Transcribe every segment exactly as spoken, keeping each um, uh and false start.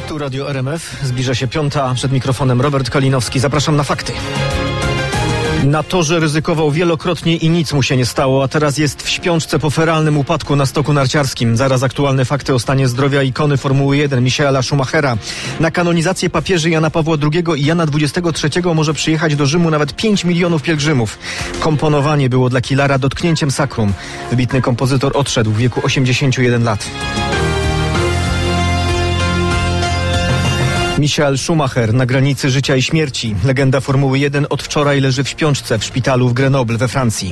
Tu Radio R M F. Zbliża się piąta. Przed mikrofonem Robert Kalinowski. Zapraszam na fakty. Na torze ryzykował wielokrotnie i nic mu się nie stało, a teraz jest w śpiączce po feralnym upadku na stoku narciarskim. Zaraz aktualne fakty o stanie zdrowia ikony Formuły jeden Michaela Schumachera. Na kanonizację papieży Jana Pawła drugiego i Jana dwudziestego trzeciego może przyjechać do Rzymu nawet pięć milionów pielgrzymów. Komponowanie było dla Kilara dotknięciem sakrum. Wybitny kompozytor odszedł w wieku osiemdziesięciu jeden lat. Michael Schumacher na granicy życia i śmierci. Legenda Formuły jeden od wczoraj leży w śpiączce w szpitalu w Grenoble we Francji.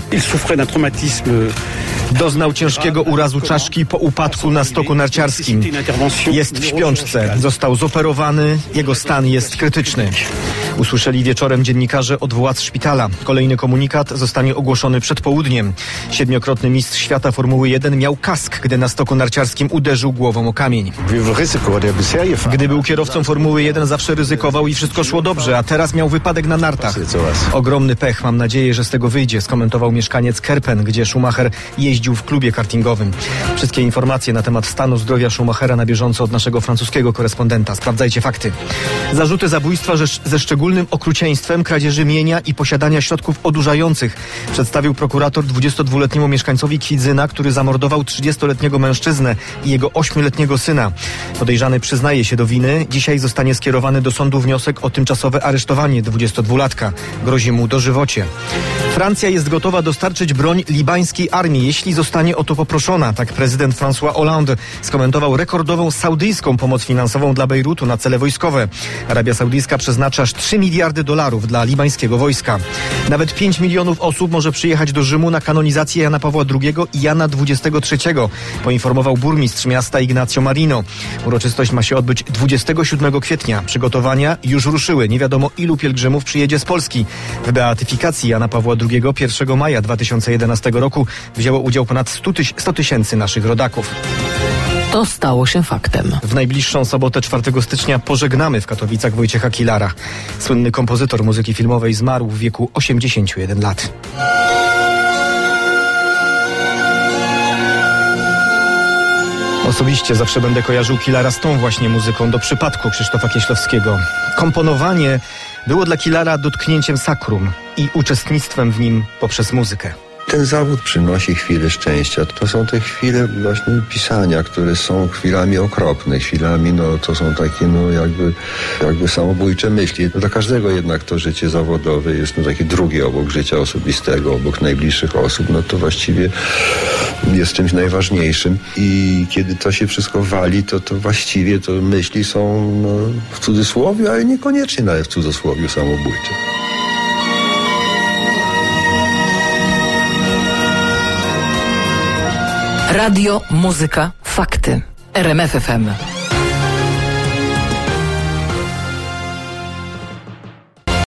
Doznał ciężkiego urazu czaszki po upadku na stoku narciarskim. Jest w śpiączce. Został zoperowany. Jego stan jest krytyczny. Usłyszeli wieczorem dziennikarze od władz szpitala. Kolejny komunikat zostanie ogłoszony przed południem. Siedmiokrotny mistrz świata Formuły jeden miał kask, gdy na stoku narciarskim uderzył głową o kamień. Gdy był kierowcą Formuły jeden, zawsze ryzykował i wszystko szło dobrze, a teraz miał wypadek na nartach. Ogromny pech, mam nadzieję, że z tego wyjdzie, skomentował mieszkaniec Kerpen, gdzie Schumacher jeździł w klubie kartingowym. Wszystkie informacje na temat stanu zdrowia Schumachera na bieżąco od naszego francuskiego korespondenta. Sprawdzajcie fakty. Zarzuty zabójstwa ze szczególnym okrucieństwem, kradzieży mienia i posiadania środków odurzających przedstawił prokurator dwudziestodwuletniemu mieszkańcowi Kwidzyna, który zamordował trzydziestoletniego mężczyznę i jego ośmioletniego syna. Podejrzany przyznaje się do winy. Dzisiaj zostanie skierowany do sądu wniosek o tymczasowe aresztowanie dwudziestodwulatka. Grozi mu dożywocie. Francja jest gotowa dostarczyć broń libańskiej armii, jeśli zostanie o to poproszona. Tak prezydent François Hollande skomentował rekordową saudyjską pomoc finansową dla Bejrutu na cele wojskowe. Arabia Saudyjska przeznacza aż trzy miliardy dolarów dla libańskiego wojska. Nawet pięć milionów osób może przyjechać do Rzymu na kanonizację Jana Pawła drugiego i Jana dwudziestego trzeciego, poinformował burmistrz miasta Ignacio Marino. Uroczystość ma się odbyć dwudziestego siódmego kwietnia. Przygotowania już ruszyły. Nie wiadomo, ilu pielgrzymów przyjedzie z Polski. W beatyfikacji Jana Pawła drugiego pierwszego maja dwa tysiące jedenastego roku wzięło udział ponad sto tysięcy naszych rodaków. To stało się faktem. W najbliższą sobotę czwartego stycznia pożegnamy w Katowicach Wojciecha Kilara. Słynny kompozytor muzyki filmowej zmarł w wieku osiemdziesięciu jeden lat. Osobiście zawsze będę kojarzył Kilara z tą właśnie muzyką do przypadku Krzysztofa Kieślowskiego. Komponowanie było dla Kilara dotknięciem sakrum i uczestnictwem w nim poprzez muzykę. Ten zawód przynosi chwile szczęścia. To są te chwile właśnie pisania, które są chwilami okropne, chwilami, no to są takie, no jakby, jakby samobójcze myśli. Dla każdego jednak to życie zawodowe jest no takie drugie obok życia osobistego, obok najbliższych osób, no to właściwie jest czymś najważniejszym. I kiedy to się wszystko wali, to, to właściwie to myśli są no, w cudzysłowie, ale niekoniecznie nawet w cudzysłowie samobójcze. Radio, muzyka, fakty. R M F F M.